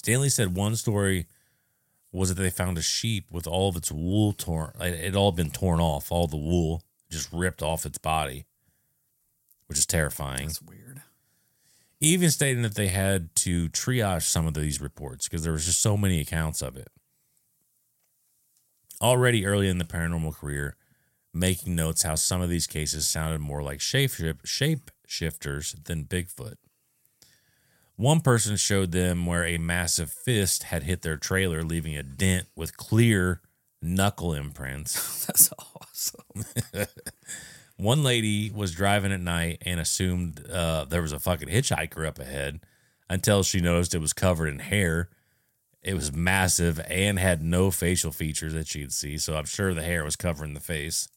Stanley said one story was that they found a sheep with all of its wool torn. It had all been torn off, all the wool just ripped off its body, which is terrifying. That's weird. Even stating that they had to triage some of these reports because there was just so many accounts of it. Already early in the paranormal career, making notes how some of these cases sounded more like shapeshifters than Bigfoot. One person showed them where a massive fist had hit their trailer, leaving a dent with clear knuckle imprints. That's awesome. One lady was driving at night and assumed there was a fucking hitchhiker up ahead until she noticed it was covered in hair. It was massive and had no facial features that she'd see, so I'm sure the hair was covering the face.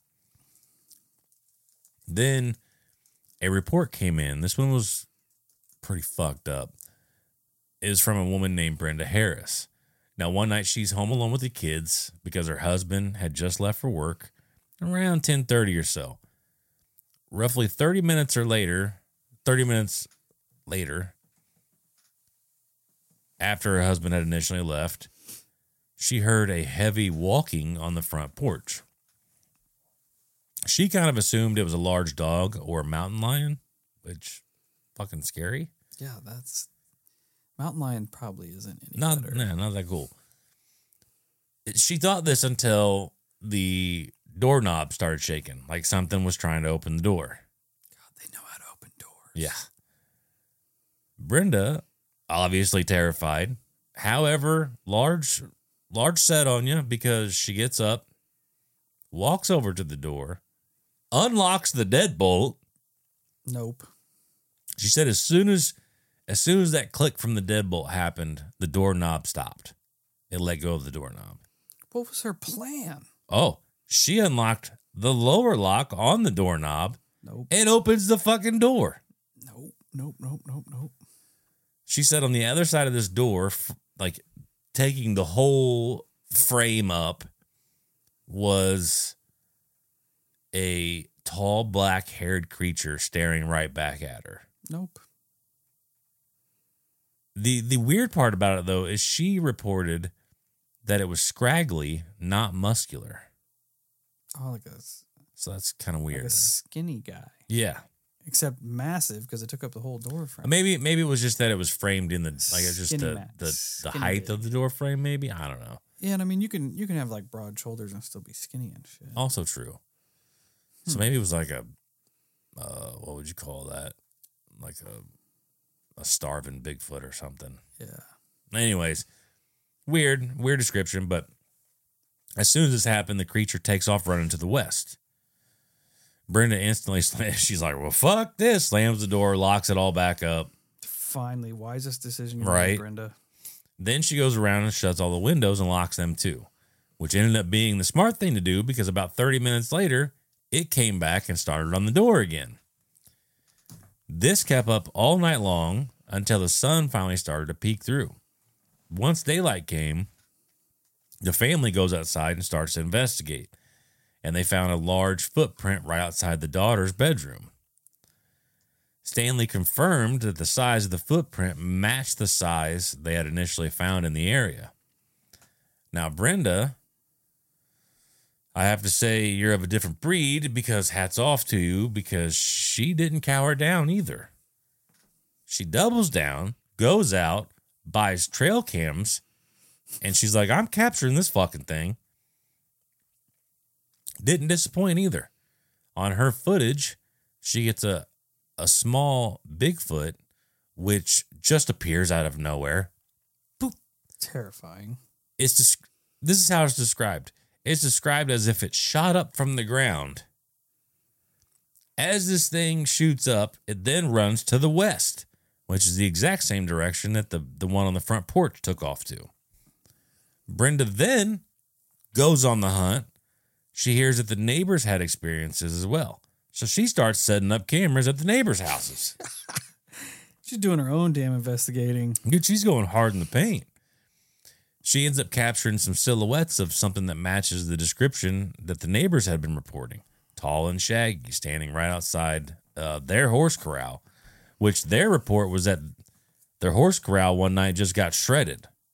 Then a report came in. This one was pretty fucked up. It was from a woman named Brenda Harris. Now, one night she's home alone with the kids because her husband had just left for work around 10:30 or so. Roughly 30 minutes later, after her husband had initially left, she heard a heavy walking on the front porch. She kind of assumed it was a large dog or a mountain lion, which fucking scary. Yeah, that's mountain lion probably isn't any Not that cool. She thought this until the doorknob started shaking, like something was trying to open the door. God, they know how to open doors. Yeah. Brenda, obviously terrified. However, large set on you because she gets up, walks over to the door, unlocks the deadbolt. Nope. She said as soon as that click from the deadbolt happened, the doorknob stopped. It let go of the doorknob. What was her plan? Oh, she unlocked the lower lock on the doorknob. Nope. And opens the fucking door. Nope. She said on the other side of this door, like taking the whole frame up, was a tall, black-haired creature staring right back at her. Nope. The weird part about it, though, is she reported that it was scraggly, not muscular. Oh, So that's kind of weird. like a skinny guy. Yeah. Except massive because it took up the whole door frame. Maybe it was just that it was framed in the just Skinny the skinny height big. of the door frame. Maybe I don't know. Yeah, and I mean you can have like broad shoulders and still be skinny and shit. Also true. So maybe it was like a what would you call that? Like a starving Bigfoot or something. Yeah. Anyways, weird description. But as soon as this happened, the creature takes off running to the west. Brenda instantly she's like, well, fuck this. Slams the door, locks it all back up. Finally, wisest decision you Right. made, Brenda. Then she goes around and shuts all the windows and locks them too, which ended up being the smart thing to do because about 30 minutes later, it came back and started on the door again. This kept up all night long until the sun finally started to peek through. Once daylight came, the family goes outside and starts to investigate, and they found a large footprint right outside the daughter's bedroom. Stanley confirmed that the size of the footprint matched the size they had initially found in the area. Now, Brenda, I have to say you're of a different breed because hats off to you because she didn't cower down either. She doubles down, goes out, buys trail cams, and she's like, I'm capturing this fucking thing. Didn't disappoint either. On her footage, she gets a small Bigfoot, which just appears out of nowhere. Boop. Terrifying. This is how it's described. It's described as if it shot up from the ground. As this thing shoots up, it then runs to the west, which is the exact same direction that the one on the front porch took off to. Brenda then goes on the hunt. She hears that the neighbors had experiences as well. So she starts setting up cameras at the neighbors' houses. She's doing her own damn investigating. Dude, she's going hard in the paint. She ends up capturing some silhouettes of something that matches the description that the neighbors had been reporting. Tall and shaggy, standing right outside their horse corral, which their report was that their horse corral one night just got shredded.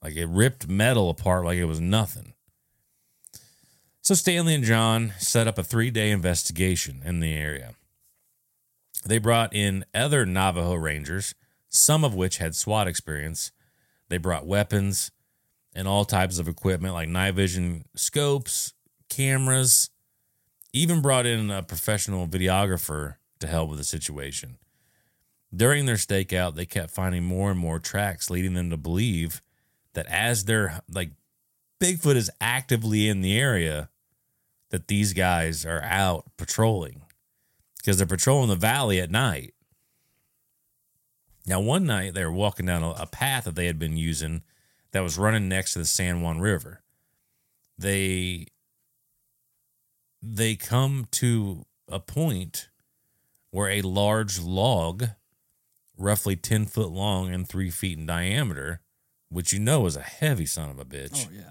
Like it ripped metal apart like it was nothing. So Stanley and John set up a 3-day investigation in the area. They brought in other Navajo Rangers, some of which had SWAT experience. They brought weapons and all types of equipment like night vision scopes, cameras, even brought in a professional videographer to help with the situation. During their stakeout, they kept finding more and more tracks, leading them to believe that as they're like Bigfoot is actively in the area, that these guys are out patrolling because they're patrolling the valley at night. Now, one night they were walking down a path that they had been using that was running next to the San Juan River. They come to a point where a large log, roughly 10 foot long and 3 feet in diameter, which you know is a heavy son of a bitch. Oh, yeah.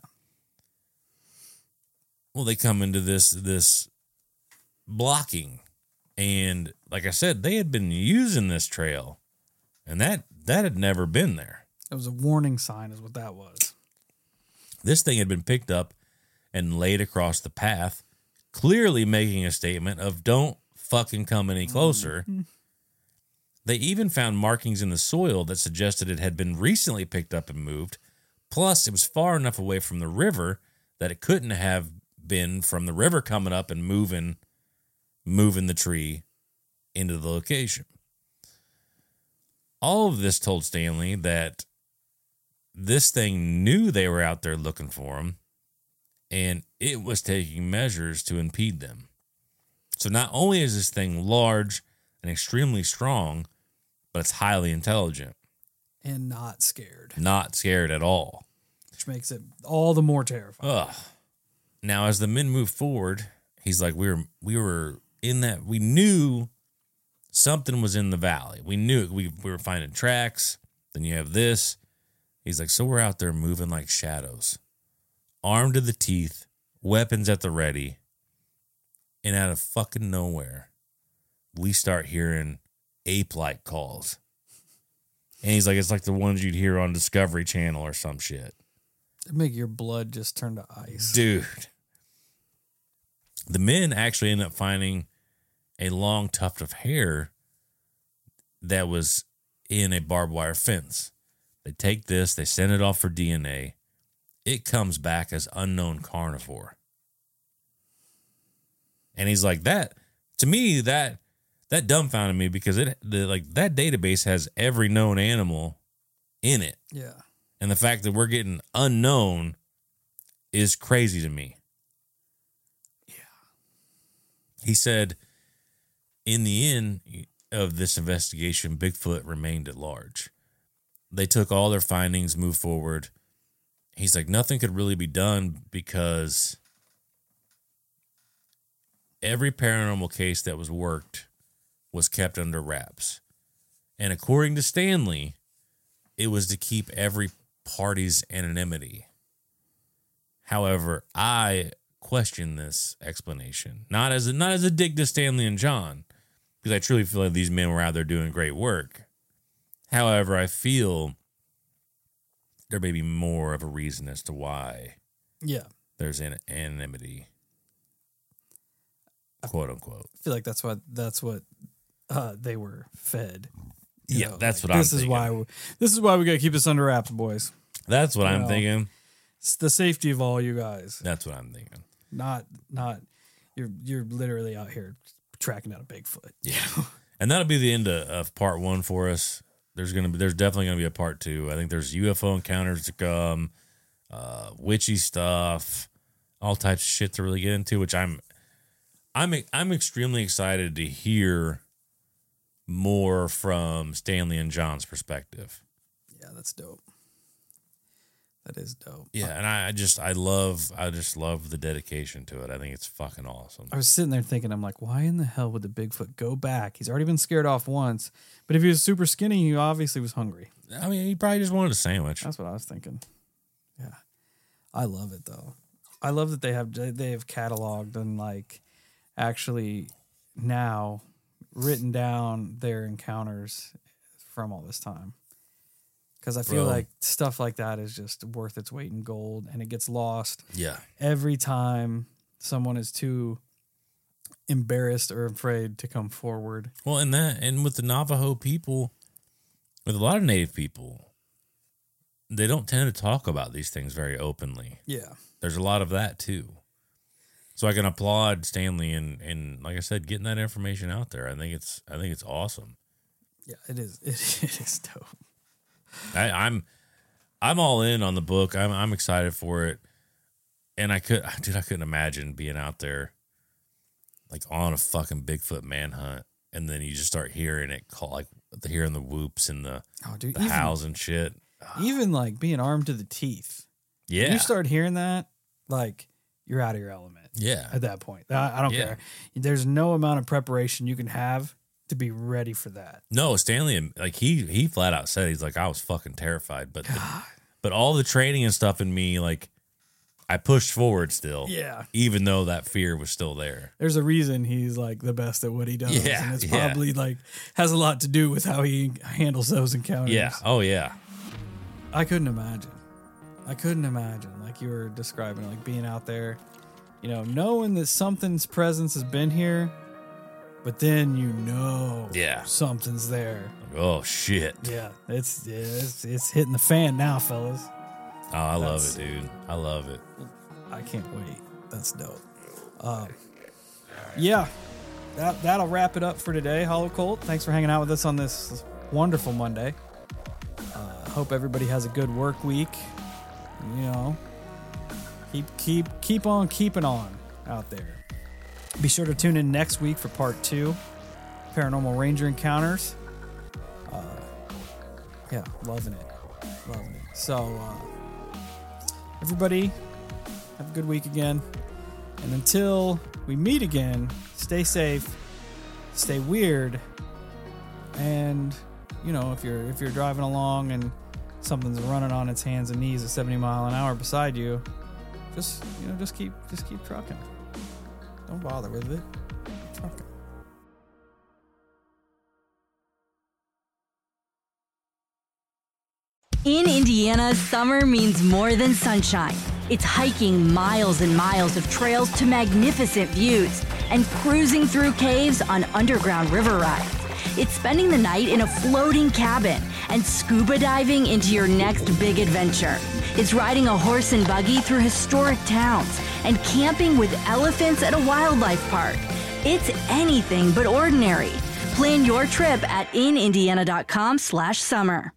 Well, they come into this blocking. And like I said, they had been using this trail. And that had never been there. It was a warning sign is what that was. This thing had been picked up and laid across the path, clearly making a statement of don't fucking come any closer. Mm-hmm. They even found markings in the soil that suggested it had been recently picked up and moved. Plus, it was far enough away from the river that it couldn't have been from the river coming up and moving the tree into the location. All of this told Stanley that this thing knew they were out there looking for him, and it was taking measures to impede them. So not only is this thing large and extremely strong, but it's highly intelligent. And not scared. Not scared at all. Which makes it all the more terrifying. Ugh. Now, as the men moved forward, he's like, we were in that, we knew something was in the valley. We knew it. We were finding tracks. Then you have this. He's like, so we're out there moving like shadows, armed to the teeth, weapons at the ready. And out of fucking nowhere, we start hearing ape-like calls. And he's like, it's like the ones you'd hear on Discovery Channel or some shit. It'd make your blood just turn to ice. Dude. The men actually end up finding a long tuft of hair that was in a barbed wire fence. They take this, they send it off for DNA. It comes back as unknown carnivore. And he's like, that, to me, that dumbfounded me because that database has every known animal in it. Yeah. And the fact that we're getting unknown is crazy to me. Yeah. He said, in the end of this investigation, Bigfoot remained at large. They took all their findings, moved forward. He's like, nothing could really be done because every paranormal case that was worked was kept under wraps. And according to Stanley, it was to keep every party's anonymity. However, I question this explanation. Not as a dig to Stanley and John, because I truly feel like these men were out there doing great work. However, I feel there may be more of a reason as to why there's anonymity, quote unquote. I feel like that's what they were fed. That's what I'm thinking. This is why we got to keep this under wraps, boys. That's what I'm thinking. It's the safety of all you guys. That's what I'm thinking. Not you're literally out here tracking down a Bigfoot. Yeah. And that'll be the end of part 1 for us. There's definitely gonna be a part 2. I think there's UFO encounters to come, witchy stuff, all types of shit to really get into, which I'm extremely excited to hear more from Stanley and John's perspective. Yeah, that's dope. That is dope. Yeah, and I just love the dedication to it. I think it's fucking awesome. I was sitting there thinking, I'm like, why in the hell would the Bigfoot go back? He's already been scared off once, but if he was super skinny, he obviously was hungry. I mean, he probably just wanted a sandwich. That's what I was thinking. Yeah, I love it though. I love that they have cataloged and like actually now written down their encounters from all this time. Because I feel Bro. like stuff like that is just worth its weight in gold, and it gets lost Yeah. every time someone is too embarrassed or afraid to come forward. Well, and with the Navajo people, with a lot of Native people, they don't tend to talk about these things very openly. Yeah. There's a lot of that too. So I can applaud Stanley and like I said, getting that information out there. I think it's awesome. Yeah, it is. It is dope. I'm all in on the book. I'm excited for it. And I couldn't imagine being out there like on a fucking Bigfoot manhunt, and then you just start hearing it call, like hearing the whoops and the howls and shit. Even like being armed to the teeth. Yeah. You start hearing that, like you're out of your element. Yeah. At that point. I don't care. There's no amount of preparation you can have to be ready for that. No, Stanley, like he flat out said, he's like, I was fucking terrified, but all the training and stuff in me, like I pushed forward still. Yeah. Even though that fear was still there. There's a reason he's like the best at what he does. Yeah, And it's probably like has a lot to do with how he handles those encounters. Yeah. Oh yeah. I couldn't imagine. Like you were describing, like being out there, you know, knowing that something's presence has been here, but then something's there. Oh shit. Yeah, it's hitting the fan now, fellas. Oh, I love it, dude. I love it. I can't wait. That's dope. Yeah, that'll wrap it up for today, Hollow Colt. Thanks for hanging out with us on this wonderful Monday. Hope everybody has a good work week. You know, keep on keeping on out there. Be sure to tune in next week for part 2, Paranormal Ranger Encounters. Yeah, loving it. So, everybody, have a good week again. And until we meet again, stay safe, stay weird, and you know, if you're driving along and something's running on its hands and knees at 70 miles an hour beside you, just keep trucking. Don't bother with it. Keep trucking. In Indiana, summer means more than sunshine. It's hiking miles and miles of trails to magnificent views and cruising through caves on underground river rides. It's spending the night in a floating cabin and scuba diving into your next big adventure. It's riding a horse and buggy through historic towns and camping with elephants at a wildlife park. It's anything but ordinary. Plan your trip at inindiana.com/summer.